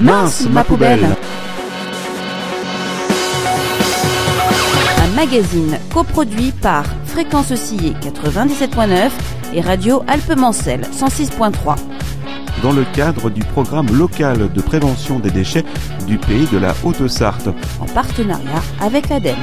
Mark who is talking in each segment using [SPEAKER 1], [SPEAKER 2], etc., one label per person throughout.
[SPEAKER 1] Mince, ma poubelle.
[SPEAKER 2] Un magazine coproduit par Fréquence Oscillée 97.9 et Radio Alpes-Mancel 106.3.
[SPEAKER 3] Dans le cadre du programme local de prévention des déchets du pays de la Haute-Sarthe,
[SPEAKER 2] en partenariat avec l'ADEME.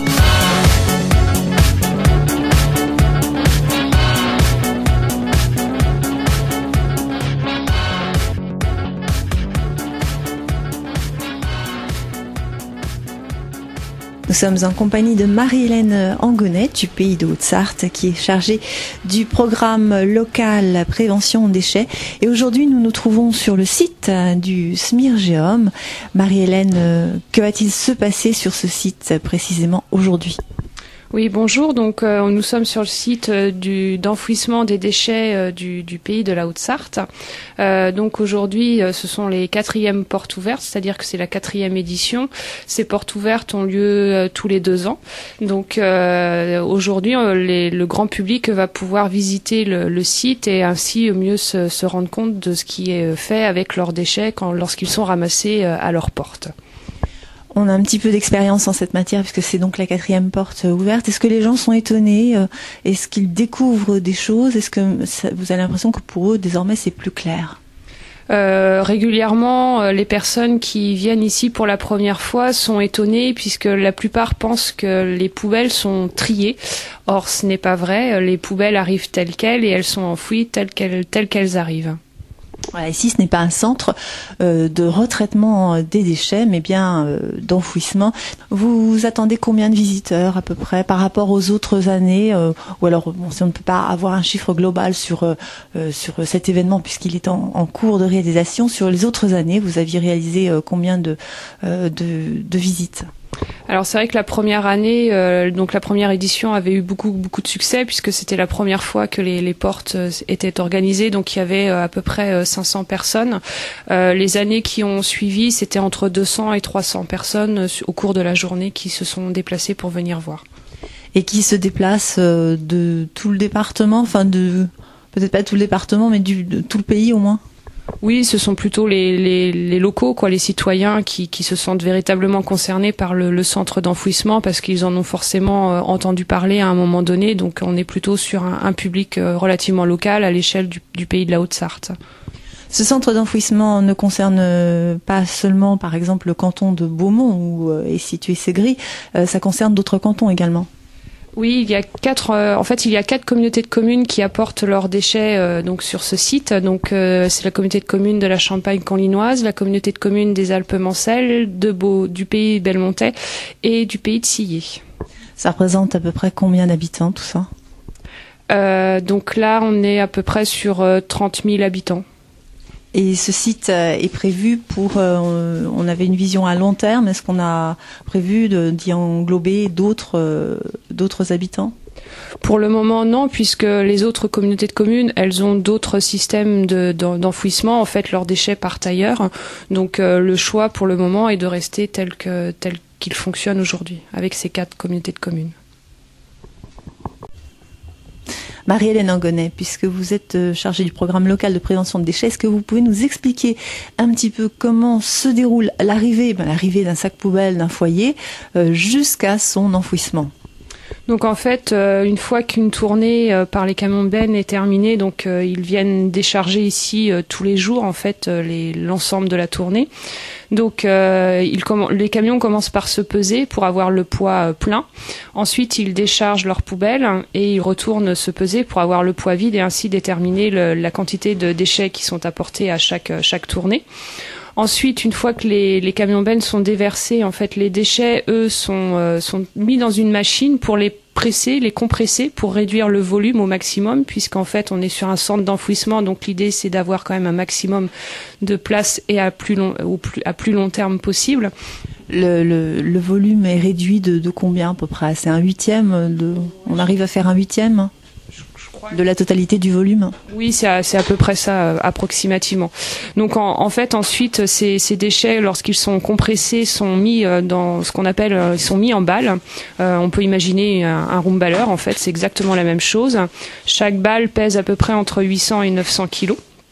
[SPEAKER 4] Nous sommes en compagnie de Marie-Hélène Angonnet du pays de Haute-Sarthe qui est chargée du programme local prévention déchets. Et aujourd'hui, nous nous trouvons sur le site du Smirgeum. Marie-Hélène, que va-t-il se passer sur ce site précisément aujourd'hui ?
[SPEAKER 5] Oui, bonjour. Donc, nous sommes sur le site d'enfouissement des déchets du pays de la Haute-Sarthe. Donc, aujourd'hui, ce sont les 4e portes ouvertes, c'est-à-dire que c'est la 4e édition. Ces portes ouvertes ont lieu tous les 2 ans. Donc, aujourd'hui, le grand public va pouvoir visiter le site et ainsi mieux se rendre compte de ce qui est fait avec leurs déchets lorsqu'ils sont ramassés à leur porte.
[SPEAKER 4] On a un petit peu d'expérience en cette matière puisque c'est donc la 4e porte ouverte. Est-ce que les gens sont étonnés ? Est-ce qu'ils découvrent des choses ? Est-ce que vous avez l'impression que pour eux, désormais, c'est plus clair ?
[SPEAKER 5] Régulièrement, les personnes qui viennent ici pour la première fois sont étonnées puisque la plupart pensent que les poubelles sont triées. Or, ce n'est pas vrai. Les poubelles arrivent telles quelles et elles sont enfouies telles qu'elles arrivent.
[SPEAKER 4] Voilà, ici, ce n'est pas un centre de retraitement des déchets, mais bien d'enfouissement. Vous attendez combien de visiteurs à peu près par rapport aux autres années ou alors, si on ne peut pas avoir un chiffre global sur cet événement puisqu'il est en cours de réalisation, sur les autres années, vous aviez réalisé combien de visites ?
[SPEAKER 5] Alors c'est vrai que la première année, donc la première édition avait eu beaucoup de succès puisque c'était la première fois que les portes étaient organisées, donc il y avait à peu près 500 personnes. Les années qui ont suivi, c'était entre 200 et 300 personnes au cours de la journée qui se sont déplacées pour venir voir.
[SPEAKER 4] Et qui se déplacent de tout le département, enfin peut-être pas tout le département, mais de tout le pays au moins ?
[SPEAKER 5] Oui, ce sont plutôt les locaux, les citoyens qui se sentent véritablement concernés par le centre d'enfouissement parce qu'ils en ont forcément entendu parler à un moment donné. Donc on est plutôt sur un public relativement local à l'échelle du pays de la Haute-Sarthe.
[SPEAKER 4] Ce centre d'enfouissement ne concerne pas seulement, par exemple, le canton de Beaumont où est situé Ségris, ça concerne d'autres cantons également.
[SPEAKER 5] Oui, il y a 4 communautés de communes qui apportent leurs déchets donc sur ce site. Donc c'est la communauté de communes de la Champagne-Canlinoise, la communauté de communes des Alpes-Mancel, du pays belmontais et du pays de Sillé.
[SPEAKER 4] Ça représente à peu près combien d'habitants tout ça ?
[SPEAKER 5] Donc là, on est à peu près sur 30 000 habitants.
[SPEAKER 4] Et ce site est prévu pour... on avait une vision à long terme. Est-ce qu'on a prévu d'y englober d'autres habitants ?
[SPEAKER 5] Pour le moment, non, puisque les autres communautés de communes, elles ont d'autres systèmes d'enfouissement. En fait, leurs déchets partent ailleurs. Donc, le choix, pour le moment, est de rester tel qu'il fonctionne aujourd'hui, avec ces 4 communautés de communes.
[SPEAKER 4] Marie-Hélène Angonnet, puisque vous êtes chargée du programme local de prévention de déchets, est-ce que vous pouvez nous expliquer un petit peu comment se déroule l'arrivée d'un sac poubelle d'un foyer jusqu'à son enfouissement ?
[SPEAKER 5] Donc en fait, une fois qu'une tournée par les camions de benne est terminée, donc ils viennent décharger ici tous les jours en fait l'ensemble de la tournée. Donc les camions commencent par se peser pour avoir le poids plein. Ensuite, ils déchargent leurs poubelles et ils retournent se peser pour avoir le poids vide et ainsi déterminer la quantité de déchets qui sont apportés à chaque tournée. Ensuite, une fois que les camions bennes sont déversés, en fait, les déchets, eux, sont mis dans une machine pour les compresser pour réduire le volume au maximum, puisqu'en fait, on est sur un centre d'enfouissement. Donc, l'idée, c'est d'avoir quand même un maximum de place et à plus long terme possible.
[SPEAKER 4] Le volume est réduit de combien à peu près ? C'est un 1/8 on arrive à faire un 1/8 de la totalité du volume ?
[SPEAKER 5] Oui, c'est à peu près ça, approximativement. Donc en fait, ensuite, ces déchets, lorsqu'ils sont compressés, sont mis dans ce qu'on appelle, ils sont mis en balles. On peut imaginer un rumballer, en fait, c'est exactement la même chose. Chaque balle pèse à peu près entre 800 et 900 kilos.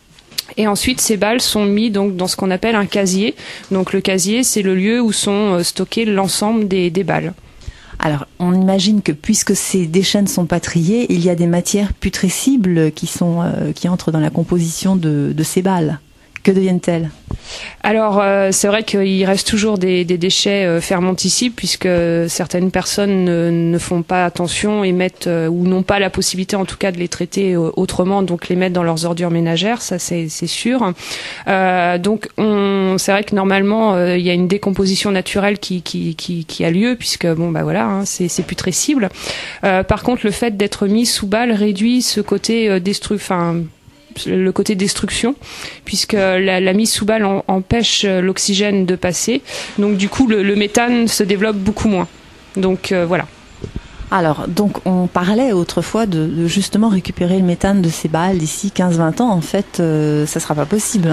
[SPEAKER 5] Et ensuite, ces balles sont mis donc dans ce qu'on appelle un casier. Donc le casier, c'est le lieu où sont stockés l'ensemble des balles.
[SPEAKER 4] Alors, on imagine que puisque ces déchets ne sont pas triés, il y a des matières putrescibles qui entrent dans la composition de ces balles. Que deviennent-elles ?
[SPEAKER 5] Alors, c'est vrai qu'il reste toujours des déchets fermentescibles puisque certaines personnes ne font pas attention et mettent ou n'ont pas la possibilité, en tout cas, de les traiter autrement, donc les mettre dans leurs ordures ménagères, ça c'est sûr. Donc, c'est vrai que normalement, il y a une décomposition naturelle qui a lieu puisque c'est putrescible. Par contre, le fait d'être mis sous balle réduit ce côté le côté destruction, puisque la mise sous balle empêche l'oxygène de passer. Donc du coup, le méthane se développe beaucoup moins. Donc voilà.
[SPEAKER 4] Alors, donc on parlait autrefois de justement récupérer le méthane de ces balles d'ici 15-20 ans. En fait, ça sera pas possible.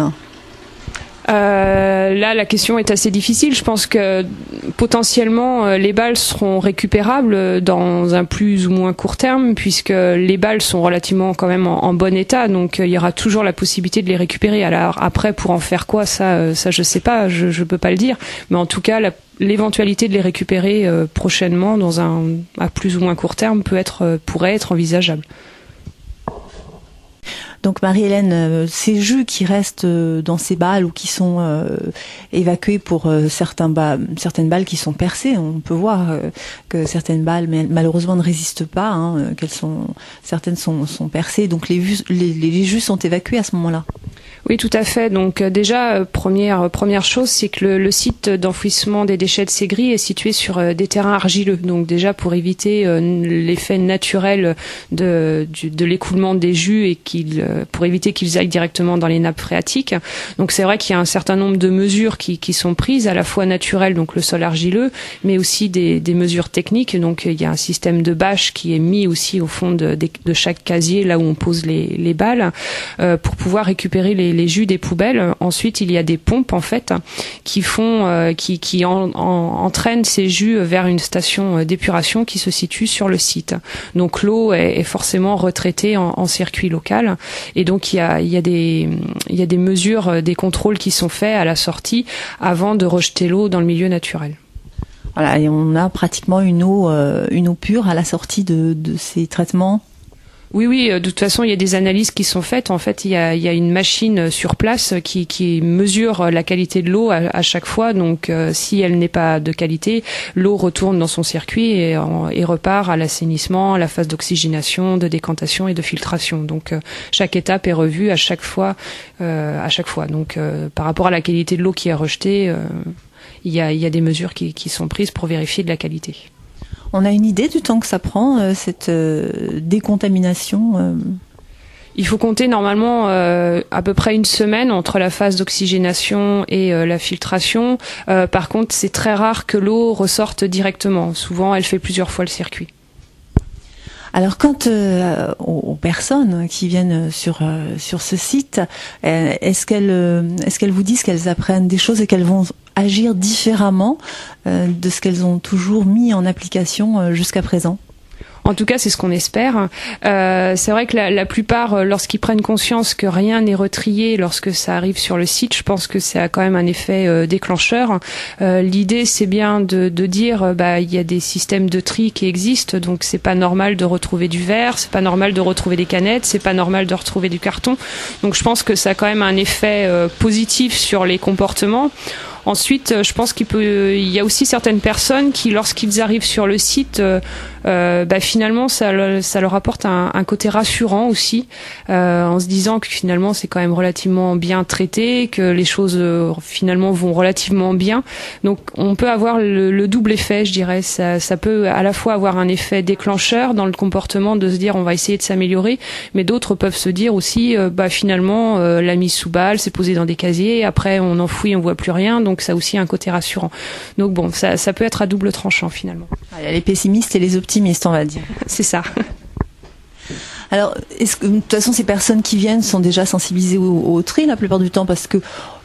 [SPEAKER 5] Là, la question est assez difficile. Je pense que potentiellement les balles seront récupérables dans un plus ou moins court terme, puisque les balles sont relativement quand même en bon état, donc il y aura toujours la possibilité de les récupérer. Alors après, pour en faire quoi, ça je sais pas, je peux pas le dire, mais en tout cas l'éventualité de les récupérer prochainement à plus ou moins court terme pourrait être envisageable.
[SPEAKER 4] Donc Marie-Hélène, ces jus qui restent dans ces balles ou qui sont évacués pour certaines balles qui sont percées, on peut voir que certaines balles malheureusement ne résistent pas, certaines sont percées, donc les jus sont évacués à ce moment-là.
[SPEAKER 5] Oui, tout à fait. Donc déjà, première chose, c'est que le site d'enfouissement des déchets de Ségris est situé sur des terrains argileux. Donc déjà, pour éviter l'effet naturel de l'écoulement des jus et pour éviter qu'ils aillent directement dans les nappes phréatiques. Donc c'est vrai qu'il y a un certain nombre de mesures qui sont prises, à la fois naturelles, donc le sol argileux, mais aussi des mesures techniques. Donc il y a un système de bâche qui est mis aussi au fond de chaque casier, là où on pose les balles, pour pouvoir récupérer les jus des poubelles. Ensuite, il y a des pompes en fait qui entraînent ces jus vers une station d'épuration qui se situe sur le site. Donc l'eau est forcément retraitée en circuit local, et donc il y a des mesures, des contrôles qui sont faits à la sortie avant de rejeter l'eau dans le milieu naturel.
[SPEAKER 4] Voilà, et on a pratiquement une eau pure à la sortie de ces traitements.
[SPEAKER 5] Oui, de toute façon, il y a des analyses qui sont faites. En fait, il y a une machine sur place qui mesure la qualité de l'eau à chaque fois. Donc, si elle n'est pas de qualité, l'eau retourne dans son circuit et repart à l'assainissement, à la phase d'oxygénation, de décantation et de filtration. Donc, chaque étape est revue à chaque fois. Donc, par rapport à la qualité de l'eau qui est rejetée, il y a des mesures qui sont prises pour vérifier de la qualité.
[SPEAKER 4] On a une idée du temps que ça prend, cette décontamination
[SPEAKER 5] Il faut compter normalement à peu près une semaine entre la phase d'oxygénation et la filtration. Par contre, c'est très rare que l'eau ressorte directement. Souvent, elle fait plusieurs fois le circuit.
[SPEAKER 4] Alors, quant aux personnes qui viennent sur ce site, est-ce qu'elles vous disent qu'elles apprennent des choses et qu'elles vont agir différemment de ce qu'elles ont toujours mis en application jusqu'à présent ?
[SPEAKER 5] En tout cas, c'est ce qu'on espère. C'est vrai que la plupart, lorsqu'ils prennent conscience que rien n'est retrié lorsque ça arrive sur le site, je pense que ça a quand même un effet déclencheur. L'idée, c'est bien de dire, il y a des systèmes de tri qui existent, donc c'est pas normal de retrouver du verre, c'est pas normal de retrouver des canettes, c'est pas normal de retrouver du carton. Donc je pense que ça a quand même un effet positif sur les comportements. Ensuite, je pense il y a aussi certaines personnes qui, lorsqu'ils arrivent sur le site, finalement, ça leur apporte un côté rassurant aussi, en se disant que finalement c'est quand même relativement bien traité, que les choses finalement vont relativement bien. Donc, on peut avoir le double effet, je dirais. Ça peut à la fois avoir un effet déclencheur dans le comportement de se dire on va essayer de s'améliorer, mais d'autres peuvent se dire aussi finalement la mise sous balle, c'est posé dans des casiers, après on enfouit, on voit plus rien, donc ça a aussi un côté rassurant. Donc bon, ça peut être à double tranchant finalement.
[SPEAKER 4] Il y a les pessimistes et les optimistes, on va dire.
[SPEAKER 5] C'est ça.
[SPEAKER 4] Alors, est-ce que de toute façon ces personnes qui viennent sont déjà sensibilisées au tri la plupart du temps, parce que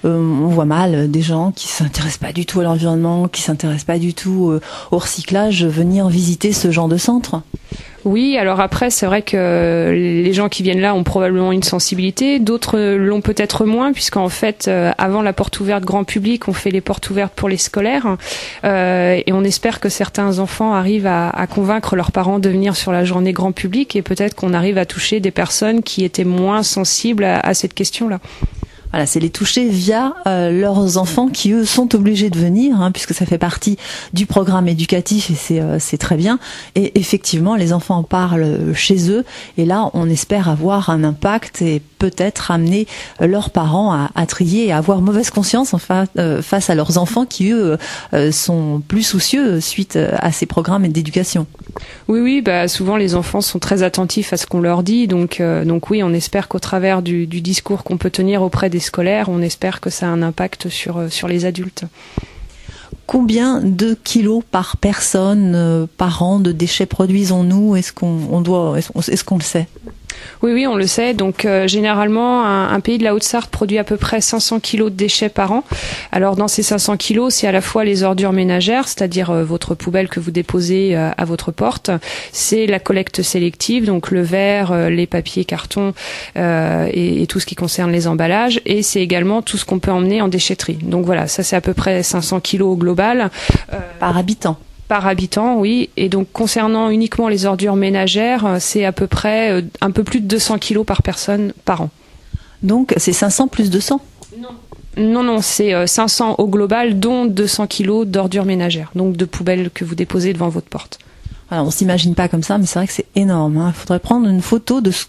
[SPEAKER 4] on voit mal des gens qui s'intéressent pas du tout à l'environnement, qui s'intéressent pas du tout au recyclage, venir visiter ce genre de centre.
[SPEAKER 5] Oui, alors après, c'est vrai que les gens qui viennent là ont probablement une sensibilité, d'autres l'ont peut-être moins, puisqu'en fait, avant la porte ouverte grand public, on fait les portes ouvertes pour les scolaires, et on espère que certains enfants arrivent à convaincre leurs parents de venir sur la journée grand public, et peut-être qu'on arrive à toucher des personnes qui étaient moins sensibles à cette question-là.
[SPEAKER 4] Voilà, c'est les toucher via leurs enfants qui, eux, sont obligés de venir, puisque ça fait partie du programme éducatif et c'est très bien. Et effectivement, les enfants en parlent chez eux. Et là, on espère avoir un impact et peut-être amener leurs parents à trier et à avoir mauvaise conscience face à leurs enfants qui, eux, sont plus soucieux suite à ces programmes d'éducation.
[SPEAKER 5] Oui, souvent les enfants sont très attentifs à ce qu'on leur dit. Donc oui, on espère qu'au travers du discours qu'on peut tenir auprès des scolaires, on espère que ça a un impact sur les adultes.
[SPEAKER 4] Combien de kilos par personne, par an de déchets produisons-nous ? Est-ce qu'on le sait ?
[SPEAKER 5] Oui, on le sait. Donc généralement, un pays de la Haute-Sarthe produit à peu près 500 kilos de déchets par an. Alors dans ces 500 kilos, c'est à la fois les ordures ménagères, c'est-à-dire votre poubelle que vous déposez à votre porte. C'est la collecte sélective, donc le verre, les papiers, cartons et tout ce qui concerne les emballages. Et c'est également tout ce qu'on peut emmener en déchetterie. Donc voilà, ça c'est à peu près 500 kilos au global.
[SPEAKER 4] Par habitant.
[SPEAKER 5] Par habitant, oui. Et donc, concernant uniquement les ordures ménagères, c'est à peu près un peu plus de 200 kilos par personne par an.
[SPEAKER 4] Donc, c'est 500 plus 200 ?
[SPEAKER 5] Non, c'est 500 au global, dont 200 kilos d'ordures ménagères, donc de poubelles que vous déposez devant votre porte.
[SPEAKER 4] Alors, on s'imagine pas comme ça, mais c'est vrai que c'est énorme. Il faudrait prendre une photo de ce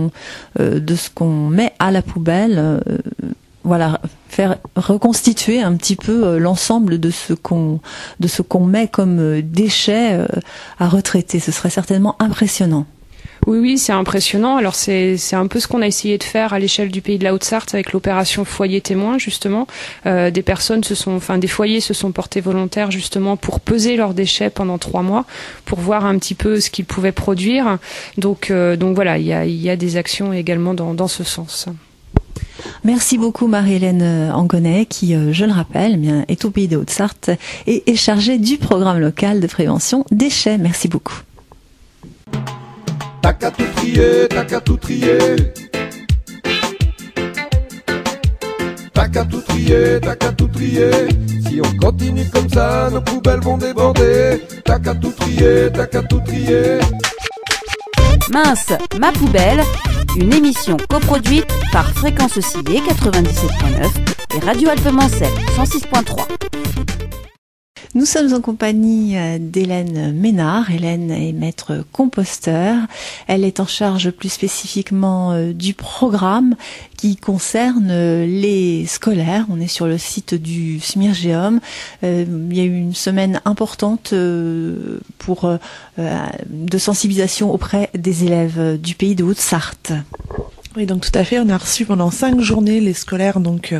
[SPEAKER 4] qu'on met à la poubelle. Voilà, faire reconstituer un petit peu l'ensemble de ce qu'on met comme déchets à retraiter. Ce serait certainement impressionnant.
[SPEAKER 5] Oui, c'est impressionnant. Alors c'est un peu ce qu'on a essayé de faire à l'échelle du pays de la Haute-Sarthe avec l'opération Foyer Témoin, justement. Des foyers se sont portés volontaires justement pour peser leurs déchets pendant 3 mois, pour voir un petit peu ce qu'ils pouvaient produire. Donc voilà, il y a des actions également dans ce sens.
[SPEAKER 4] Merci beaucoup Marie-Hélène Angonnet qui, je le rappelle, est au pays de Haute-Sarthe et est chargée du programme local de prévention déchets. Merci beaucoup.
[SPEAKER 1] T'as qu'à tout trier, t'as qu'à tout trier. T'as qu'à tout trier, t'as qu'à tout trier. Si on continue comme ça, nos poubelles vont déborder. T'as qu'à tout trier, t'as qu'à tout trier.
[SPEAKER 2] Mince, ma poubelle, une émission coproduite par Fréquence Oscillée 97.9 et Radio Alpemancel 106.3.
[SPEAKER 4] Nous sommes en compagnie d'Hélène Ménard. Hélène est maître composteur. Elle est en charge plus spécifiquement du programme qui concerne les scolaires. On est sur le site du Smirgeum. Il y a eu une semaine importante de sensibilisation auprès des élèves du pays de Haute-Sarthe.
[SPEAKER 6] Oui, donc tout à fait. On a reçu pendant 5 journées les scolaires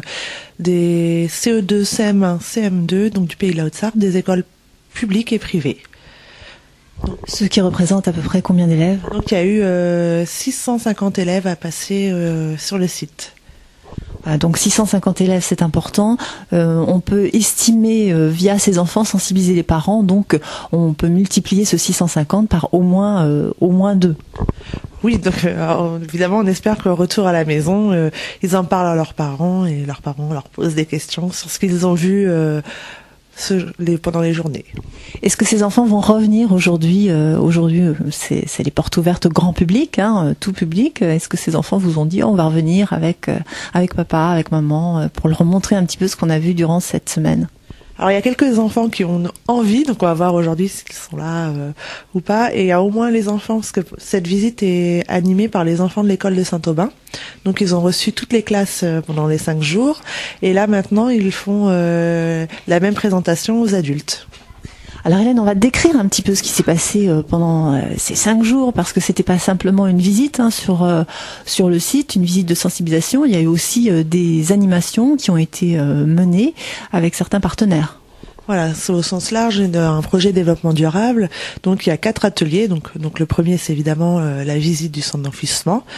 [SPEAKER 6] des CE2, CM1, CM2, donc du pays de la Haute-Sarthe, des écoles publiques et privées.
[SPEAKER 4] Ce qui représente à peu près combien d'élèves ?
[SPEAKER 6] Donc il y a eu 650 élèves à passer sur le site.
[SPEAKER 4] Donc 650 élèves, c'est important. On peut estimer via ces enfants, sensibiliser les parents. Donc on peut multiplier ce 650 par au moins 2.
[SPEAKER 6] Oui, donc évidemment, on espère qu'au retour à la maison, ils en parlent à leurs parents et leurs parents leur posent des questions sur ce qu'ils ont vu pendant les journées.
[SPEAKER 4] Est-ce que ces enfants vont revenir aujourd'hui ? Aujourd'hui, c'est les portes ouvertes grand public, tout public. Est-ce que ces enfants vous ont dit on va revenir avec papa, avec maman, pour leur montrer un petit peu ce qu'on a vu durant cette semaine ?
[SPEAKER 6] Alors il y a quelques enfants qui ont envie, donc on va voir aujourd'hui s'ils sont là ou pas. Et il y a au moins les enfants, parce que cette visite est animée par les enfants de l'école de Saint-Aubin. Donc ils ont reçu toutes les classes pendant les 5 jours. Et là maintenant ils font la même présentation aux adultes.
[SPEAKER 4] Alors Hélène, on va décrire un petit peu ce qui s'est passé pendant ces 5 jours, parce que c'était pas simplement une visite sur le site, une visite de sensibilisation. Il y a eu aussi des animations qui ont été menées avec certains partenaires.
[SPEAKER 6] Voilà, c'est au sens large un projet de développement durable. Donc il y a 4 ateliers. Donc le premier, c'est évidemment la visite du centre d'enfouissement.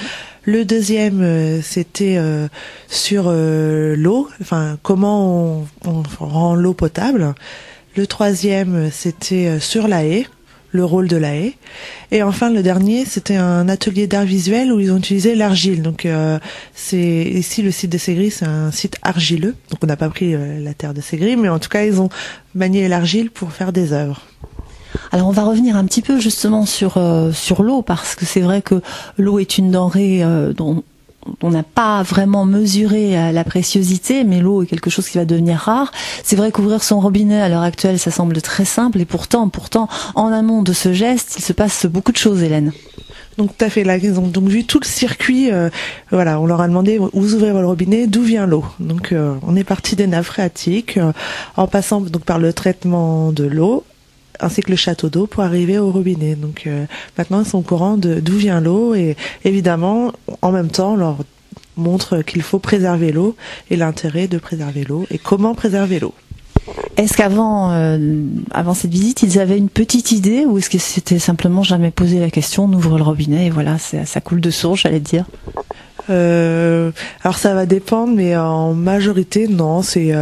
[SPEAKER 6] Le deuxième, c'était sur l'eau, enfin comment on rend l'eau potable. Le troisième, c'était sur la haie, le rôle de la haie. Et enfin, le dernier, c'était un atelier d'art visuel où ils ont utilisé l'argile. Donc, c'est ici le site de Ségris, c'est un site argileux. Donc, on n'a pas pris la terre de Ségris, mais en tout cas, ils ont manié l'argile pour faire des œuvres.
[SPEAKER 4] Alors on va revenir un petit peu justement sur l'eau, parce que c'est vrai que l'eau est une denrée dont on n'a pas vraiment mesuré la préciosité, mais l'eau est quelque chose qui va devenir rare. C'est vrai qu'ouvrir son robinet à l'heure actuelle, ça semble très simple, et pourtant, en amont de ce geste, il se passe beaucoup de choses, Hélène.
[SPEAKER 6] Donc tout à fait, là, ils ont donc vu tout le circuit. Voilà, on leur a demandé où ouvrez le robinet, d'où vient l'eau. Donc on est parti des nappes phréatiques, en passant donc par le traitement de l'eau, ainsi que le château d'eau pour arriver au robinet. Donc maintenant, ils sont au courant d'où vient l'eau, et évidemment, en même temps, on leur montre qu'il faut préserver l'eau et l'intérêt de préserver l'eau et comment préserver l'eau.
[SPEAKER 4] Est-ce qu'avant avant cette visite, ils avaient une petite idée, ou est-ce que c'était simplement jamais posé la question, on ouvre le robinet et voilà, ça coule de source, j'allais dire?
[SPEAKER 6] Alors ça va dépendre, mais en majorité, non,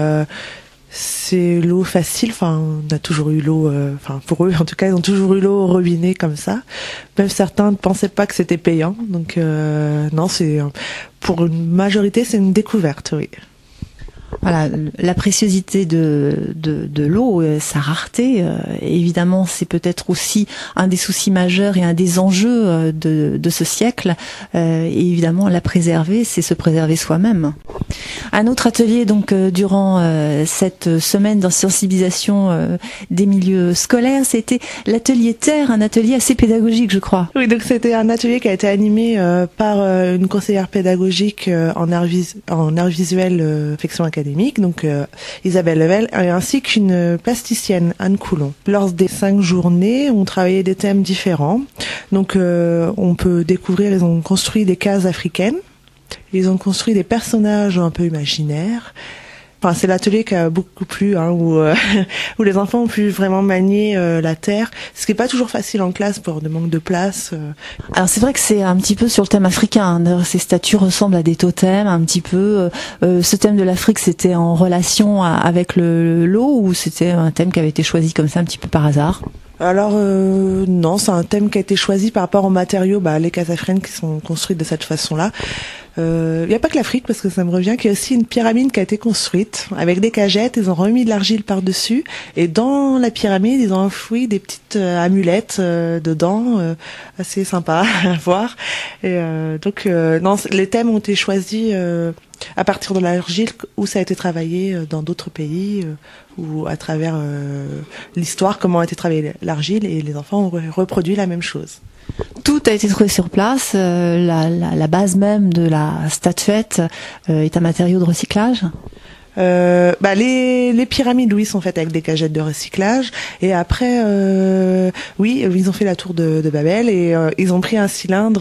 [SPEAKER 6] c'est l'eau facile. Enfin, on a toujours eu l'eau. Enfin, pour eux, en tout cas, ils ont toujours eu l'eau au robinet comme ça. Même certains ne pensaient pas que c'était payant. Donc, non, c'est pour une majorité, c'est une découverte, oui.
[SPEAKER 4] Voilà, la préciosité de l'eau, sa rareté, évidemment, c'est peut-être aussi un des soucis majeurs et un des enjeux de ce siècle. Et évidemment, la préserver, c'est se préserver soi-même. Un autre atelier, donc, durant cette semaine de sensibilisation des milieux scolaires, c'était l'atelier Terre, un atelier assez pédagogique, je crois.
[SPEAKER 6] Oui, donc c'était un atelier qui a été animé par une conseillère pédagogique en art visuel, Flexion Académique, donc Isabelle Level, ainsi qu'une plasticienne, Anne Coulon. Lors des 5 journées, on travaillait des thèmes différents. Donc on peut découvrir, ils ont construit des cases africaines, ils ont construit des personnages un peu imaginaires. Enfin, c'est l'atelier qui a beaucoup plu, hein, où les enfants ont pu vraiment manier la terre, ce qui n'est pas toujours facile en classe pour de manque de place.
[SPEAKER 4] Alors c'est vrai que c'est un petit peu sur le thème africain. D'ailleurs, ces statues ressemblent à des totems, un petit peu. Ce thème de l'Afrique, c'était en relation avec l'eau, ou c'était un thème qui avait été choisi comme ça un petit peu par hasard?
[SPEAKER 6] Alors non, c'est un thème qui a été choisi par rapport aux matériaux, les cases africaines qui sont construites de cette façon-là. Il n'y a pas que l'Afrique, parce que ça me revient qu'il y a aussi une pyramide qui a été construite avec des cagettes, ils ont remis de l'argile par-dessus, et dans la pyramide, ils ont enfoui des petites amulettes dedans, assez sympa à voir. Et donc non, les thèmes ont été choisis à partir de l'argile, où ça a été travaillé dans d'autres pays, ou à travers l'histoire, comment a été travaillée l'argile, et les enfants ont reproduit la même chose.
[SPEAKER 4] Tout a été trouvé sur place. La base même de la statuette est un matériau de recyclage.
[SPEAKER 6] Les pyramides, oui, sont faites avec des cagettes de recyclage. Et après, oui, ils ont fait la tour de Babel, et ils ont pris un cylindre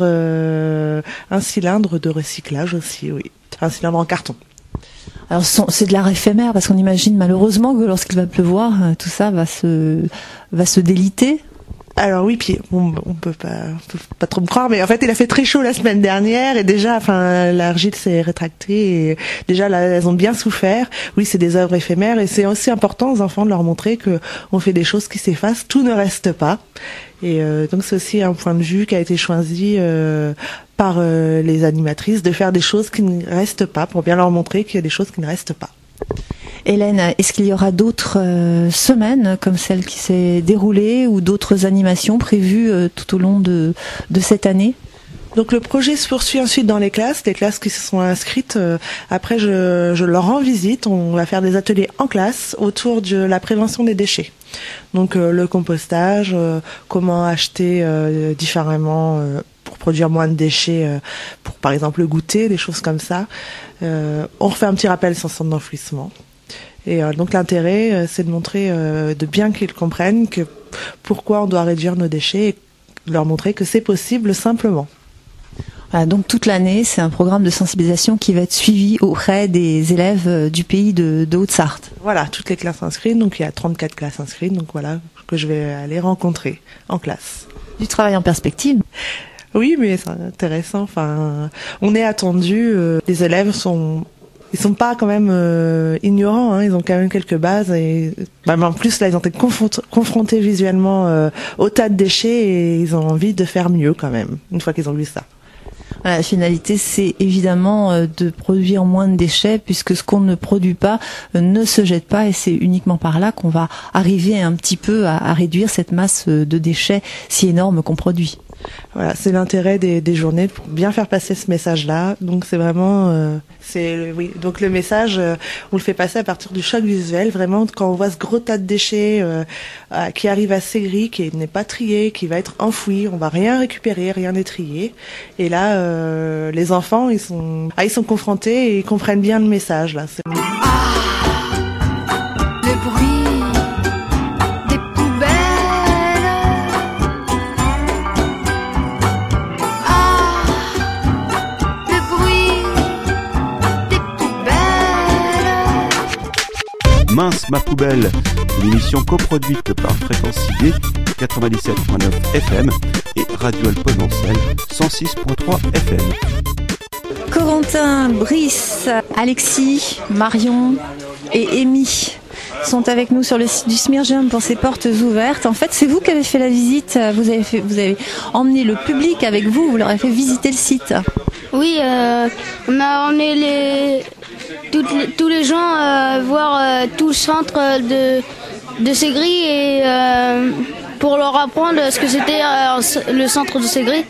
[SPEAKER 6] de recyclage aussi, oui, un cylindre en carton.
[SPEAKER 4] Alors c'est de l'art éphémère, parce qu'on imagine malheureusement que lorsqu'il va pleuvoir, tout ça va se déliter.
[SPEAKER 6] Alors oui, puis on peut pas trop me croire, mais en fait il a fait très chaud la semaine dernière, et déjà, l'argile s'est rétractée, et déjà là elles ont bien souffert. Oui, c'est des œuvres éphémères, et c'est aussi important aux enfants de leur montrer que on fait des choses qui s'effacent, tout ne reste pas. Et donc c'est aussi un point de vue qui a été choisi par les animatrices, de faire des choses qui ne restent pas, pour bien leur montrer qu'il y a des choses qui ne restent pas.
[SPEAKER 4] Hélène, est-ce qu'il y aura d'autres semaines comme celle qui s'est déroulée, ou d'autres animations prévues tout au long de cette année?
[SPEAKER 6] Donc le projet se poursuit ensuite dans les classes qui se sont inscrites. Après, je leur rends visite. On va faire des ateliers en classe autour de la prévention des déchets. Donc le compostage, comment acheter différemment pour produire moins de déchets, pour par exemple le goûter, des choses comme ça. On refait un petit rappel sur le centre d'enfouissement. Et donc l'intérêt, c'est de montrer, de bien qu'ils comprennent que pourquoi on doit réduire nos déchets, et leur montrer que c'est possible simplement.
[SPEAKER 4] Voilà, donc toute l'année, c'est un programme de sensibilisation qui va être suivi auprès des élèves du pays de Haute-Sarthe.
[SPEAKER 6] Voilà, toutes les classes inscrites, donc il y a 34 classes inscrites, donc voilà, que je vais aller rencontrer en classe.
[SPEAKER 4] Du travail en perspective.
[SPEAKER 6] Oui, mais c'est intéressant. Enfin, on est attendu. Les élèves ils sont pas quand même ignorants. Ils ont quand même quelques bases. Et en plus, là, ils ont été confrontés visuellement au tas de déchets et ils ont envie de faire mieux quand même, une fois qu'ils ont vu ça.
[SPEAKER 4] La finalité, c'est évidemment de produire moins de déchets, puisque ce qu'on ne produit pas ne se jette pas, et c'est uniquement par là qu'on va arriver un petit peu à réduire cette masse de déchets si énorme qu'on produit.
[SPEAKER 6] Voilà, c'est l'intérêt des journées pour bien faire passer ce message-là. Donc c'est vraiment, oui. Donc le message, on le fait passer à partir du choc visuel. Vraiment, quand on voit ce gros tas de déchets qui arrive à Ségris, qui n'est pas trié, qui va être enfoui, on va rien récupérer, rien détrier. Et là, les enfants, ils sont confrontés et ils comprennent bien le message là.
[SPEAKER 7] Le bruit.
[SPEAKER 3] Mince ma poubelle, une émission coproduite par Fréquence ID 97.9 FM et Radio Alpemancel 106.3 FM.
[SPEAKER 4] Corentin, Brice, Alexis, Marion et Amy sont avec nous sur le site du Smirgem pour ces portes ouvertes. En fait, c'est vous qui avez fait la visite. Vous avez emmené le public avec vous. Vous leur avez fait visiter le site.
[SPEAKER 8] Oui, on a emmené tous les gens voir tout le centre de Ségris et pour leur apprendre ce que c'était le centre de Ségris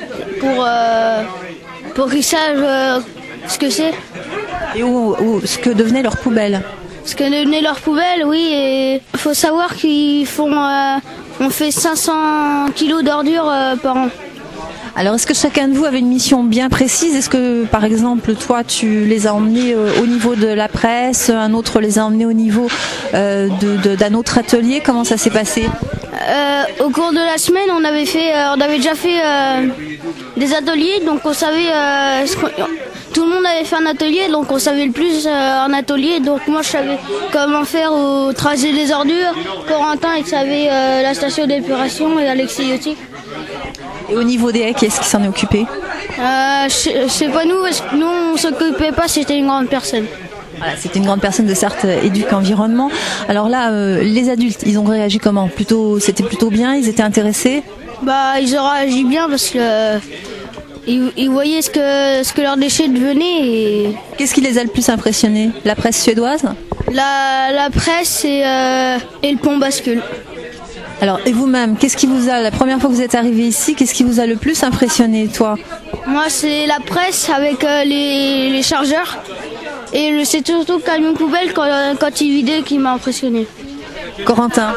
[SPEAKER 8] pour qu'ils sachent ce que c'est.
[SPEAKER 4] Et ce que devenait leur poubelle.
[SPEAKER 8] Ce que devenait leur poubelle, oui. Et il faut savoir on fait 500 kilos d'ordures par an.
[SPEAKER 4] Alors, est-ce que chacun de vous avait une mission bien précise? Est-ce que, par exemple, toi, tu les as emmenés au niveau de la presse, un autre les a emmenés au niveau d'un autre atelier? Comment ça s'est passé?
[SPEAKER 8] Au cours de la semaine, on avait déjà fait des ateliers, donc on savait tout le monde avait fait un atelier, donc on savait le plus en atelier. Donc moi, je savais comment faire au trajet des ordures. Corentin, il savait la station d'épuration et Alexis aussi.
[SPEAKER 4] Et au niveau des haies, qui est-ce qui s'en est occupé?
[SPEAKER 8] C'est pas nous, parce que nous on s'occupait pas, c'était une grande personne.
[SPEAKER 4] Voilà, c'était une grande personne de Sarthe Éduc Environnement. Alors là, les adultes, ils ont réagi comment? C'était plutôt bien, ils étaient intéressés?
[SPEAKER 8] Ils ont réagi bien parce que ils voyaient ce que leurs déchets devenaient. Et...
[SPEAKER 4] Qu'est-ce qui les a le plus impressionnés? La presse suédoise?
[SPEAKER 8] La presse et le pont bascule.
[SPEAKER 4] Alors, et vous-même, la première fois que vous êtes arrivé ici, qu'est-ce qui vous a le plus impressionné, toi?
[SPEAKER 8] Moi, c'est la presse avec les chargeurs. Et c'est surtout le camion poubelle quand il vidait qui m'a impressionné.
[SPEAKER 4] Corentin?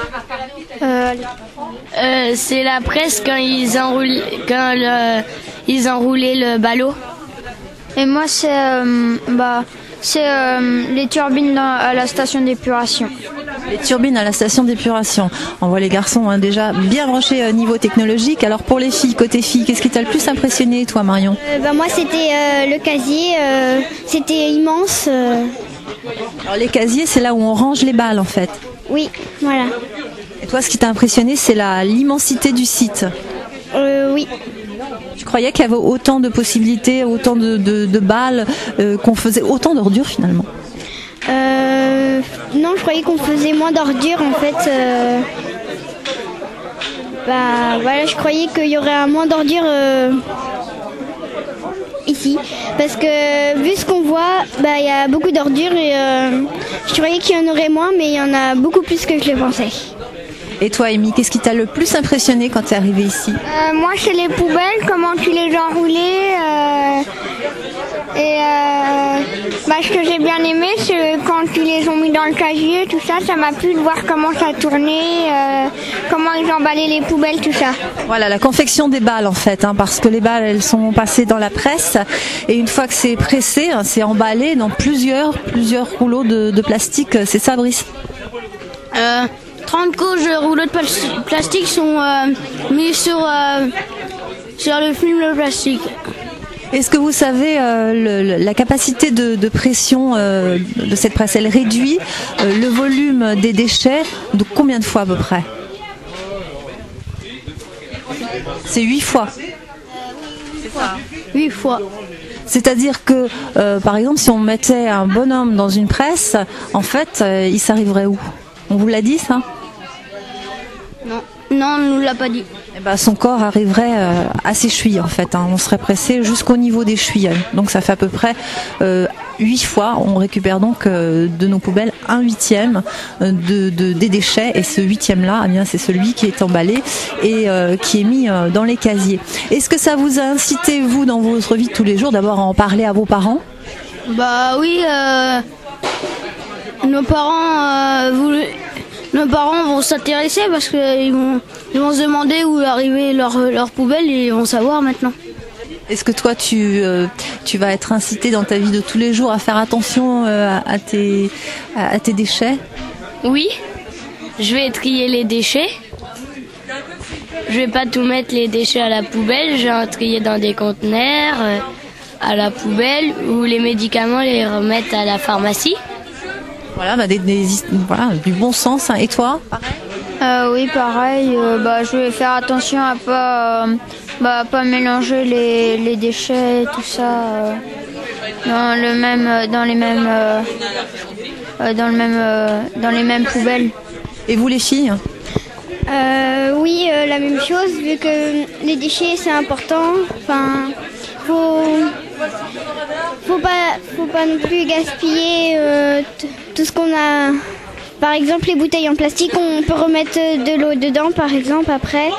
[SPEAKER 8] C'est la presse quand ils enroulaient le ballot.
[SPEAKER 9] Et moi, c'est les turbines à la station d'épuration.
[SPEAKER 4] Les turbines à la station d'épuration. On voit les garçons déjà bien branchés niveau technologique. Alors pour les filles, côté filles, qu'est-ce qui t'a le plus impressionné, toi, Marion?
[SPEAKER 9] Moi, c'était le casier. C'était immense.
[SPEAKER 4] Alors les casiers, c'est là où on range les balles, en fait.
[SPEAKER 9] Oui, voilà.
[SPEAKER 4] Et toi, ce qui t'a impressionné, c'est l'immensité du site.
[SPEAKER 9] Oui.
[SPEAKER 4] Tu croyais qu'il y avait autant de possibilités, autant de balles, qu'on faisait autant d'ordures finalement?
[SPEAKER 9] Non, je croyais qu'on faisait moins d'ordures en fait. Je croyais qu'il y aurait moins d'ordures ici. Parce que vu ce qu'on voit, il y a beaucoup d'ordures et je croyais qu'il y en aurait moins, mais il y en a beaucoup plus que je le pensais.
[SPEAKER 4] Et toi, Amy, qu'est-ce qui t'a le plus impressionné quand tu es arrivée ici?
[SPEAKER 9] Moi, c'est les poubelles, comment tu les enroulais. Ce que j'ai bien aimé, c'est quand ils les ont mis dans le casier, tout ça, ça m'a plu de voir comment ça tournait, comment ils emballaient les poubelles, tout ça.
[SPEAKER 4] Voilà, la confection des balles en fait, parce que les balles, elles sont passées dans la presse et une fois que c'est pressé, c'est emballé dans plusieurs rouleaux de plastique. C'est ça, Brice?
[SPEAKER 8] 30 couches de rouleaux de plastique sont mis sur le film de plastique.
[SPEAKER 4] Est-ce que vous savez la capacité de pression de cette presse? Elle réduit le volume des déchets de combien de fois à peu près? C'est 8 fois. c'est ça.
[SPEAKER 8] 8 fois.
[SPEAKER 4] C'est-à-dire que, par exemple, si on mettait un bonhomme dans une presse, en fait, il s'arriverait où? On vous l'a dit, ça?
[SPEAKER 8] Non, on nous l'a pas dit.
[SPEAKER 4] Eh ben, son corps arriverait à ses chevilles, en fait. On serait pressé jusqu'au niveau des chevilles. Donc ça fait à peu près 8 fois. On récupère donc de nos poubelles 1/8 des déchets. Et ce 8e-là, eh bien, c'est celui qui est emballé et qui est mis dans les casiers. Est-ce que ça vous a incité, vous, dans votre vie de tous les jours, d'abord à en parler à vos parents?
[SPEAKER 8] Bah oui, nos parents vont s'intéresser parce qu'ils vont se demander où est arrivée leur poubelle et ils vont savoir maintenant.
[SPEAKER 4] Est-ce que toi, tu vas être incité dans ta vie de tous les jours à faire attention à tes déchets?
[SPEAKER 8] Oui, je vais trier les déchets. Je vais pas tout mettre les déchets à la poubelle, je vais en trier dans des conteneurs à la poubelle ou les médicaments les remettre à la pharmacie.
[SPEAKER 4] Voilà, voilà, du bon sens. Et toi?
[SPEAKER 9] Oui, pareil. Je vais faire attention à pas mélanger les déchets, tout ça, dans les mêmes poubelles.
[SPEAKER 4] Et vous, les filles?
[SPEAKER 9] Oui, la même chose, vu que les déchets c'est important. Enfin, faut pas non plus gaspiller tout ce qu'on a. Par exemple, les bouteilles en plastique, on peut remettre de l'eau dedans, par exemple, après.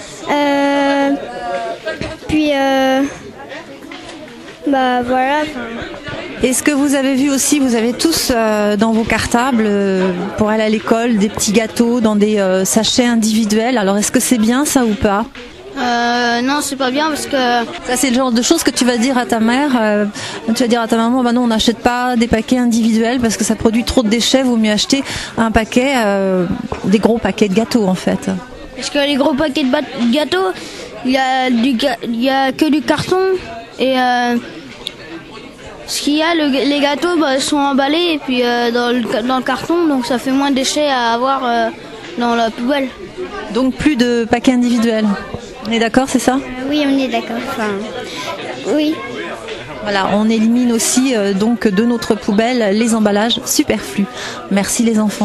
[SPEAKER 9] Voilà.
[SPEAKER 4] Est-ce que vous avez vu aussi, vous avez tous dans vos cartables pour aller à l'école des petits gâteaux dans des sachets individuels. Alors est-ce que c'est bien ça ou pas?
[SPEAKER 8] Non, c'est pas bien parce que...
[SPEAKER 4] Ça, c'est le genre de choses que tu vas dire à ta mère. Tu vas dire à ta maman, bah non, on n'achète pas des paquets individuels parce que ça produit trop de déchets. Vaut mieux acheter un paquet, des gros paquets de gâteaux en fait.
[SPEAKER 8] Parce que les gros paquets de gâteaux, il y a que du carton et ce qu'il y a, les gâteaux sont emballés et puis dans le carton, donc ça fait moins de déchets à avoir dans la poubelle.
[SPEAKER 4] Donc plus de paquets individuels. On est d'accord, c'est ça?
[SPEAKER 9] Oui, on est d'accord. Enfin, oui.
[SPEAKER 4] Voilà, on élimine aussi donc de notre poubelle les emballages superflus. Merci les enfants.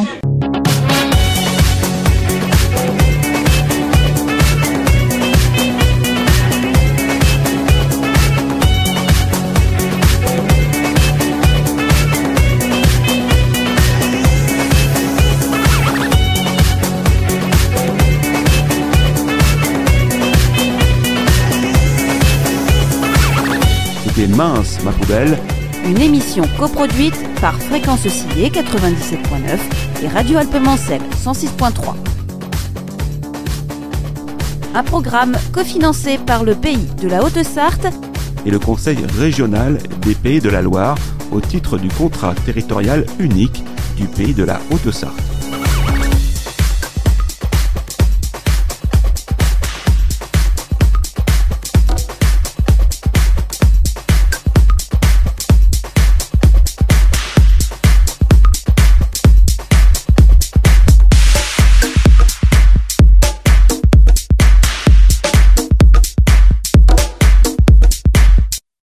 [SPEAKER 3] Mince, ma poubelle.
[SPEAKER 2] Une émission coproduite par Fréquence Oscillée 97.9 et Radio Alpemancel 106.3. Un programme cofinancé par le Pays de la Haute-Sarthe
[SPEAKER 3] et le Conseil régional des Pays de la Loire au titre du contrat territorial unique du Pays de la Haute-Sarthe.